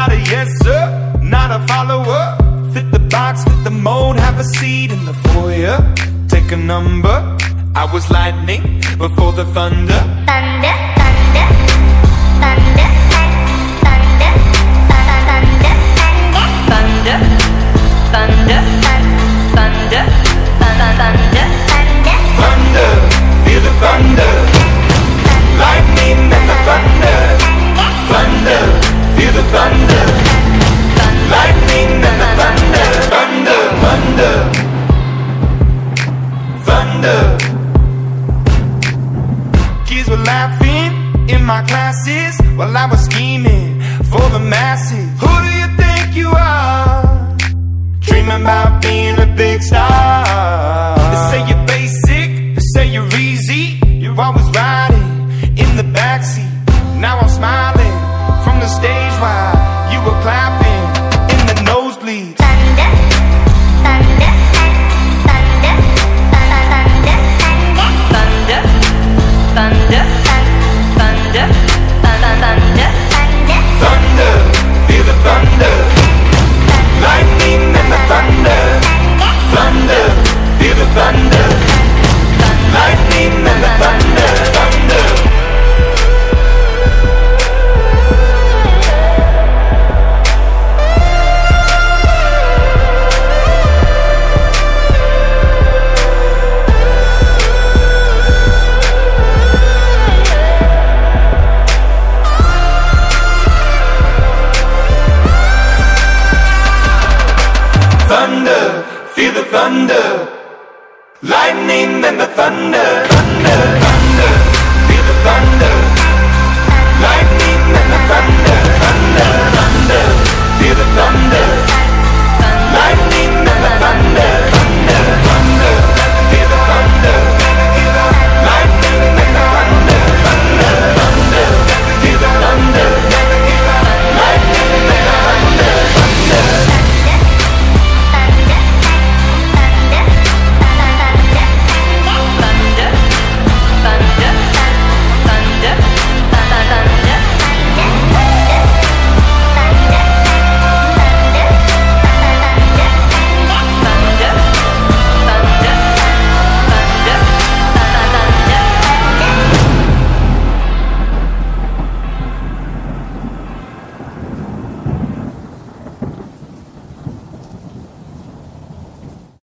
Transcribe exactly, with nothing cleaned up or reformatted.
not a yes sir, not a follower. Fit the box, fit the mold, have a seat in the foyer. Take a number, I was lightning before the thunder. Thunder, thunder, thunder, thunder, thunder, thunder, thunder, thunder, thunder, thunder, thunder, feel the thunder. Lightning and the thunder. Thunder, feel the thunder. Lightning and the thunder. Thunder, thunder, thunder. Kids were laughing in my classes while I was scheming for the masses. Who do you think you are? Dreaming about being a big star. They say you're basic, they say you're easy. You're always riding in the backseat. Now I'm smiling from the stage while you were clapping in the nosebleeds.